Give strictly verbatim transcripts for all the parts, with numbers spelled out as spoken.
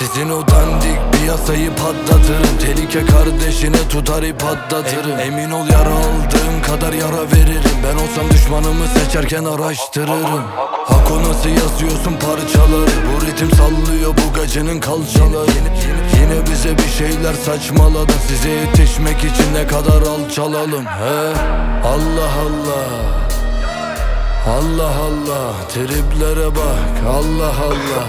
Sizin o dandik piyasayı patlatırım. Tehlike kardeşine tutar ip atlatırım. Emin ol yara aldığım kadar yara veririm. Ben olsam düşmanımı seçerken araştırırım. Hako nasıl yazıyorsun parçaları? Bu ritim sallıyor bu gacının kalçaları. Yine bize bir şeyler saçmaladın. Size yetişmek için ne kadar alçalalım he? Allah Allah, Allah Allah, triplere bak, Allah Allah,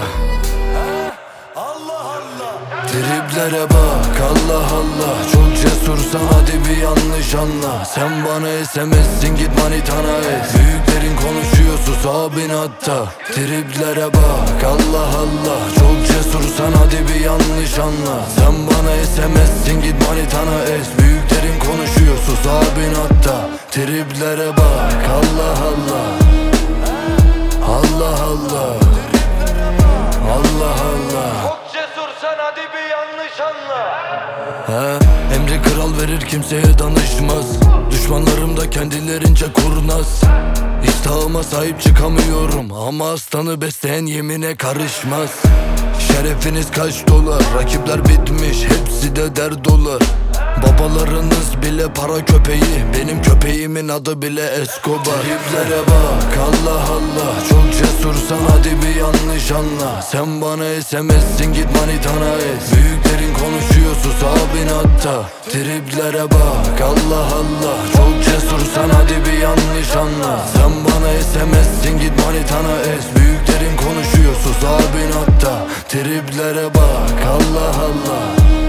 Allah Allah, triplere bak, Allah Allah. Çok cesursan hadi bir yanlış anla. Sen bana S M S'sin git manitana es. Büyüklerin konuşuyor sus abin hatta. Triplere bak, Allah Allah. Çok cesursan hadi bir yanlış anla. Sen bana S M S'sin git manitana es. Büyüklerin konuşuyor sus abin hatta. Triplere bak, Allah Allah, Allah Allah, Allah Allah. Çok cesursan hadi bir yanlış anla. He, emri kral verir kimseye danışmaz. Düşmanlarım da kendilerince kurnaz. İştahıma sahip çıkamıyorum ama aslanı besleyen yemine karışmaz. Şerefiniz kaç dolar? Rakipler bitmiş, hepsi de dert dolar. Babalarınız bile para köpeği, benim köpeğimin adı bile Escobar. Triplere bak, Allah Allah. Çok cesursan hadi bir yanlış anla. Sen bana S M S'sin git manitana es. Büyüklerin konuşuyor sus abin hatta. Triplere bak, Allah Allah. Çok cesursan hadi bir yanlış anla. Sen bana S M S'sin git manitana es. Büyüklerin konuşuyor sus abin hatta. Triplere bak, Allah Allah,